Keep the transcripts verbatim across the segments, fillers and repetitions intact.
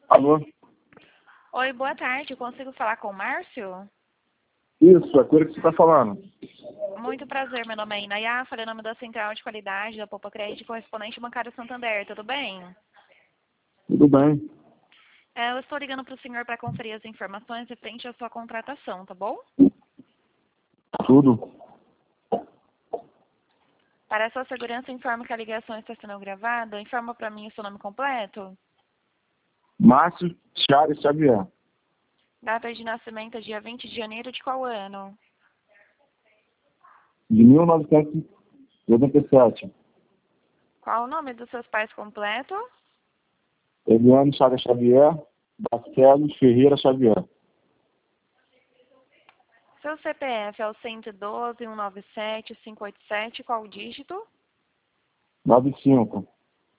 Alô? Oi, boa tarde. Eu consigo falar com o Márcio? Isso, é com ele que você está falando. Muito prazer, meu nome é Inayá, falei o nome da Central de Qualidade da Poupa Crédito, correspondente bancário Santander, tudo bem? Tudo bem. É, eu estou ligando para o senhor para conferir as informações referente à sua contratação, tá bom? Tudo. Para a sua segurança, informo que a ligação está sendo gravada. Informa para mim o seu nome completo. Márcio Chaves Xavier. Data de nascimento, dia vinte de janeiro de qual ano? De mil novecentos e oitenta e sete. Qual o nome dos seus pais completo? Eliane Chagas Xavier. Barcelos Ferreira Xavier. Seu C P F é o cento e doze, cento e noventa e sete, quinhentos e oitenta e sete. Qual o dígito? noventa e cinco.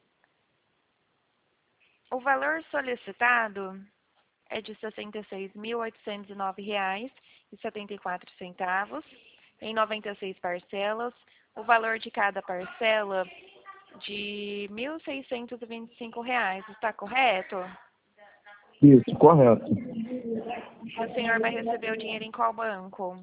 O valor solicitado é de sessenta e seis mil oitocentos e nove reais e setenta e quatro centavos, em noventa e seis parcelas. O valor de cada parcela de mil seiscentos e vinte e cinco reais. Está correto? Isso, correto. O senhor vai receber o dinheiro em qual banco?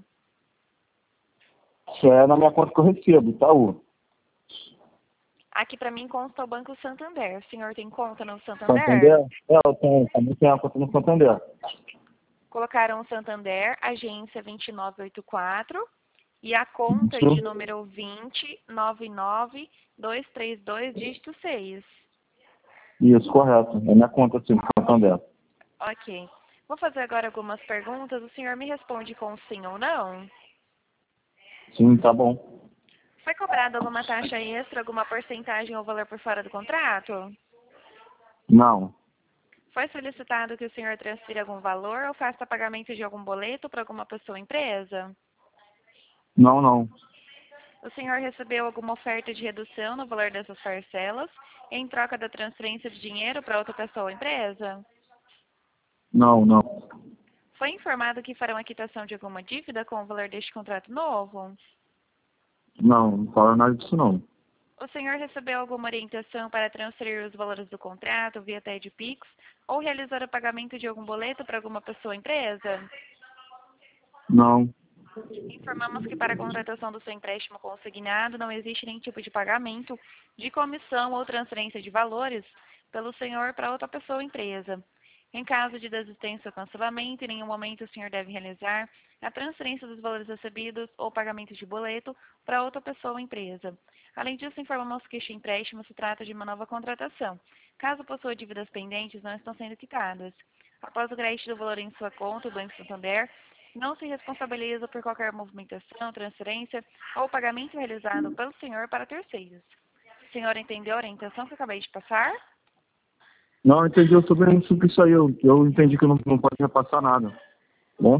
Isso é na minha conta que eu recebo, Itaú. Aqui para mim consta o Banco Santander. O senhor tem conta no Santander? Santander? É, eu tenho, também tenho a conta no Santander. Colocaram Santander, agência vinte e nove oitenta e quatro, e a conta Isso. de número vinte, nove nove, dois três dois, dígito seis. Isso, correto. É minha conta, sim, no Santander. Ok. Vou fazer agora algumas perguntas. O senhor me responde com sim ou não. Sim, tá bom. Foi cobrada alguma taxa extra, alguma porcentagem ou valor por fora do contrato? Não. Foi solicitado que o senhor transfira algum valor ou faça pagamento de algum boleto para alguma pessoa ou empresa? Não, não. O senhor recebeu alguma oferta de redução no valor dessas parcelas em troca da transferência de dinheiro para outra pessoa ou empresa? Não, não. Foi informado que farão a quitação de alguma dívida com o valor deste contrato novo? Não, não fala nada disso não. O senhor recebeu alguma orientação para transferir os valores do contrato via T E D Pix ou realizar o pagamento de algum boleto para alguma pessoa ou empresa? Não. Informamos que para a contratação do seu empréstimo consignado não existe nenhum tipo de pagamento de comissão ou transferência de valores pelo senhor para outra pessoa ou empresa. Em caso de desistência ou cancelamento, em nenhum momento o senhor deve realizar a transferência dos valores recebidos ou pagamento de boleto para outra pessoa ou empresa. Além disso, informamos que este empréstimo se trata de uma nova contratação. Caso possua dívidas pendentes, não estão sendo quitadas. Após o crédito do valor em sua conta do Banco Santander, não se responsabiliza por qualquer movimentação, transferência ou pagamento realizado pelo senhor para terceiros. O senhor entendeu a orientação que eu acabei de passar? Não, eu entendi sobre sobre isso aí. Eu, eu entendi que não, não pode repassar nada. Bom?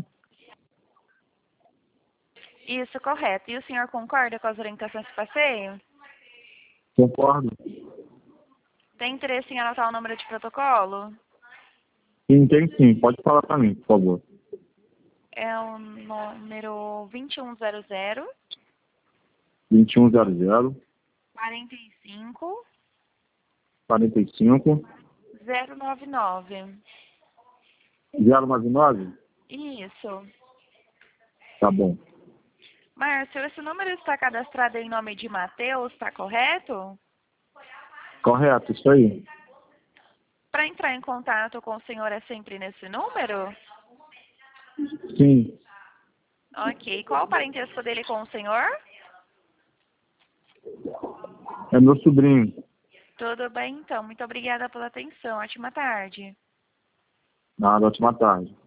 Isso, correto. E o senhor concorda com as orientações que passei? Concordo. Tem interesse em anotar o número de protocolo? Sim, tem sim. Pode falar para mim, por favor. É o número vinte e um zero zero, vinte e um zero zero, quarenta e cinco, quarenta e cinco, zero nove nove. zero nove nove? Isso. Tá bom. Márcio, esse número está cadastrado em nome de Matheus, está correto? Correto, isso aí. Para entrar em contato com o senhor é sempre nesse número? Sim. Ok. Qual o parentesco dele com o senhor? É meu sobrinho. Tudo bem, então. Muito obrigada pela atenção. Ótima tarde. Na ótima tarde.